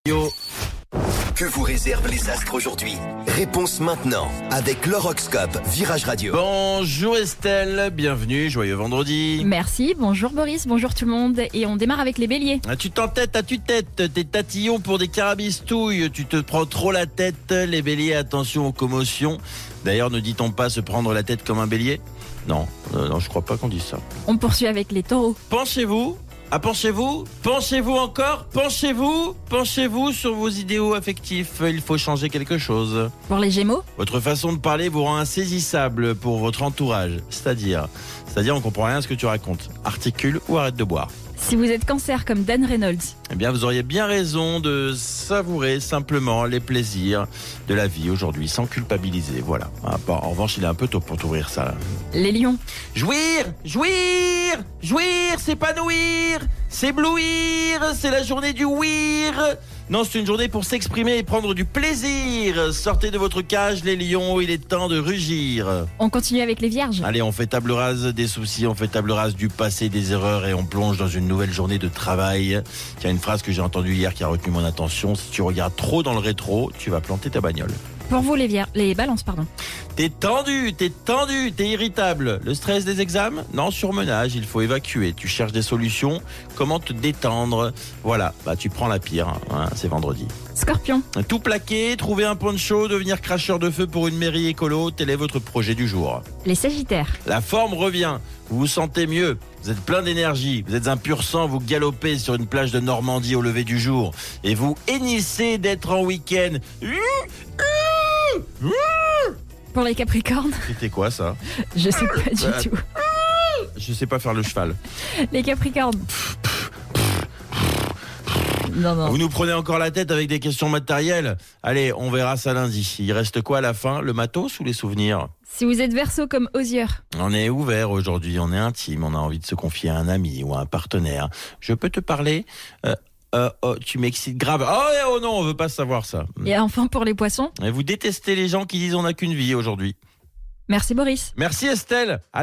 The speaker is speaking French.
Yo. Que vous réservent les astres aujourd'hui? Réponse maintenant avec l'horoscope Virage Radio. Bonjour Estelle, bienvenue, joyeux vendredi. Merci, bonjour Boris, bonjour tout le monde. Et on démarre avec les béliers. Tu t'entêtes à tue-tête, t'es tatillon pour des carabistouilles, tu te prends trop la tête. Les béliers, attention aux commotions. D'ailleurs, ne dit-on pas se prendre la tête comme un bélier? Non, je crois pas qu'on dise ça. On poursuit avec les taureaux. Penchez-vous encore, penchez-vous sur vos idéaux affectifs. Il faut changer quelque chose. Pour les gémeaux, Votre façon de parler vous rend insaisissable pour votre entourage. C'est-à-dire, on comprend rien à ce que tu racontes. Articule ou arrête de boire. si vous êtes cancer comme Dan Reynolds, Eh bien, vous auriez bien raison de savourer simplement les plaisirs de la vie aujourd'hui, sans culpabiliser. Voilà. En revanche, il est un peu tôt pour t'ouvrir ça. les lions, Jouir, s'épanouir, s'éblouir, c'est la journée du ouïr. Non, c'est une journée pour s'exprimer et prendre du plaisir. Sortez de votre cage, les lions, il est temps de rugir. on continue avec les vierges. Allez, on fait table rase des soucis, on fait table rase du passé, des erreurs et on plonge dans une nouvelle journée de travail. Il y a une phrase que j'ai entendue hier qui a retenu mon attention. Si tu regardes trop dans le rétro, tu vas planter ta bagnole. Pour vous les balances, pardon. T'es tendu, t'es irritable. Le stress des examens? Non, surmenage, il faut évacuer. Tu cherches des solutions. Comment te détendre? Voilà, tu prends la pire, hein, c'est vendredi. Scorpion, Tout plaquer, trouver un poncho, devenir cracheur de feu pour une mairie écolo, tel est votre projet du jour. les sagittaires, La forme revient, vous vous sentez mieux, vous êtes plein d'énergie, vous êtes un pur sang, vous galopez sur une plage de Normandie au lever du jour et vous hennissez d'être en week-end. pour les capricornes, C'était quoi ça? je sais pas du tout. Je sais pas faire le cheval. Les capricornes. Non. Vous nous prenez encore la tête avec des questions matérielles. Allez, on verra ça lundi. Il reste quoi à la fin? Le matos ou les souvenirs? Si vous êtes verso comme Osier, On est ouvert aujourd'hui, on est intime, on a envie de se confier à un ami ou à un partenaire. Je peux te parler? Tu m'excites grave. Oh non, on veut pas savoir ça. et enfin pour les poissons, Et vous détestez les gens qui disent on n'a qu'une vie aujourd'hui. merci Boris. Merci Estelle.